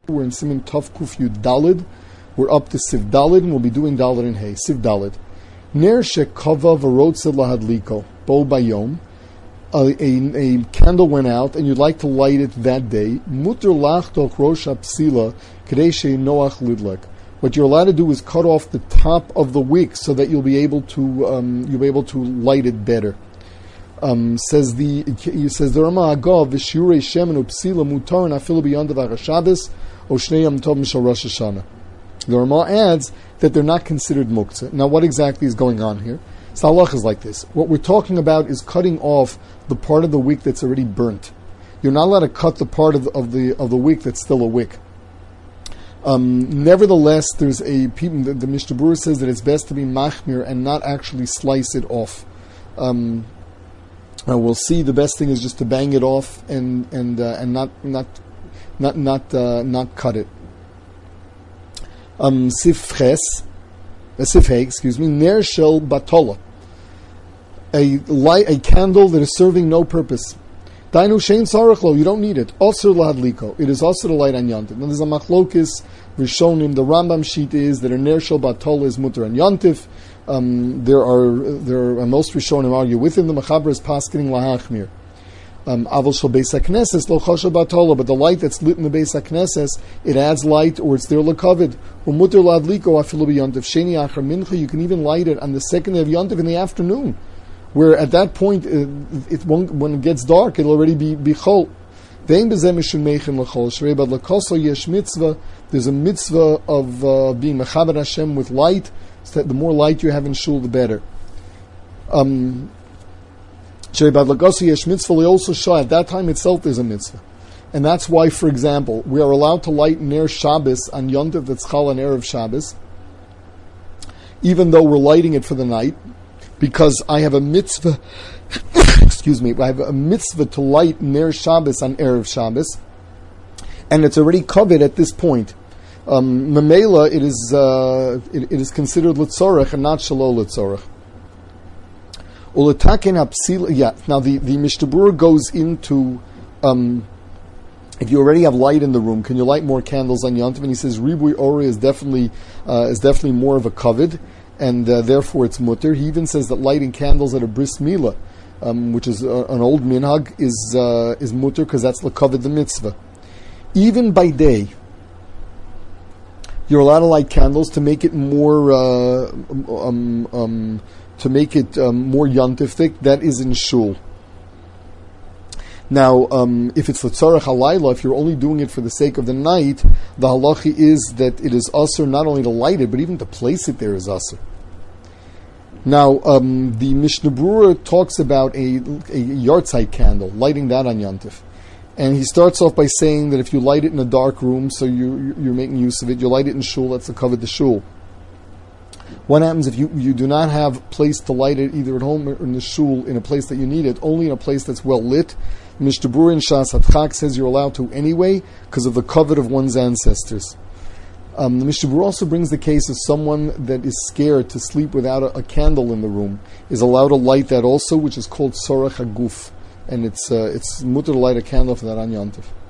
We're in Siman Tov Kuf Yud Dalid. We're up to Siv Dalid, and we'll be doing Dalid and Hey. Siv Dalid. Ner shekava v'rotze lahadliko bo bayom. A candle went out, and you'd like to light it that day. Muter lachtok rosh hapsila kadei she'noach lidlek. What you're allowed to do is cut off the top of the wick so that you'll be able to light it better. Says the Rama Agav v'shirei shemen upsila mutar nafilu beyond the Shabbos or shnei yom tov mishal Rosh Hashanah. The Rama adds that they're not considered muktzah. Now, what exactly is going on here? So halach is like this. What we're talking about is cutting off the part of the wick that's already burnt. You're not allowed to cut the part of the wick that's still a wick. Nevertheless, there's the Mishnah Berurah says that it's best to be machmir and not actually slice it off. We'll see. The best thing is just to bang it off and not cut it. Sif Hey, ner shel batola, a candle that is serving no purpose. Dainu shein sarachlo, you don't need it. Also lahadliko, it is also to light on yontif. Now there's a machlokis rishonim. The Rambam sheet is that a ner shel batola is mutter on yontif. There are most rishonim argue within the Mechaber is paskening lahachmir. Aval shel beis hakneses lo choshev batola, but the light that's lit in the beis hakneses, it adds light, or it's there lekavid. Umuter ladliko afilu b'yontif sheni achar mincha. You can even light it on the second day of yontif in the afternoon, where at that point it won't, when it gets dark, it'll already be chol. Vein bezeh mishum meichin lechol shrei, but lekoso yesh mitzvah. There's a mitzvah of being mechaber Hashem with light. So that the more light you have in shul, the better. At that time itself there's a mitzvah. And that's why, for example, we are allowed to light Ner Shabbos on Yontif that's Chal on Erev Shabbos, even though we're lighting it for the night, because I have a mitzvah, I have a mitzvah to light Ner Shabbos on Erev Shabbos, and it's already covered at this point. Memela, it is considered Litzorech and not Shalo Litzorech. Now the Mishnah Berurah goes into if you already have light in the room, can you light more candles on Yontif? And he says Ribui Ori is definitely more of a kavod, and therefore it's mutter. He even says that lighting candles at a bris milah, which is an old minhag, is mutter because that's the kavod, the mitzvah. Even by day, you're allowed to light candles to make it more more yontifik. That is in shul. Now, if it's l'tzarech halayla, if you're only doing it for the sake of the night, the halachi is that it is asur not only to light it, but even to place it there is asur. Now, the Mishnah Berurah talks about a yartzeit candle, lighting that on yontif. And he starts off by saying that if you light it in a dark room, so you're making use of it, you light it in shul, that's the kavod the shul. What happens if you do not have place to light it either at home or in the shul in a place that you need it, only in a place that's well lit? Mishnah Berurah in Shas Hatchak says you're allowed to anyway because of the kavod of one's ancestors. The Mishnah Berurah also brings the case of someone that is scared to sleep without a candle in the room, is allowed to light that also, which is called Sorach HaGuf. And it's mutter to light a candle for that on Yontif.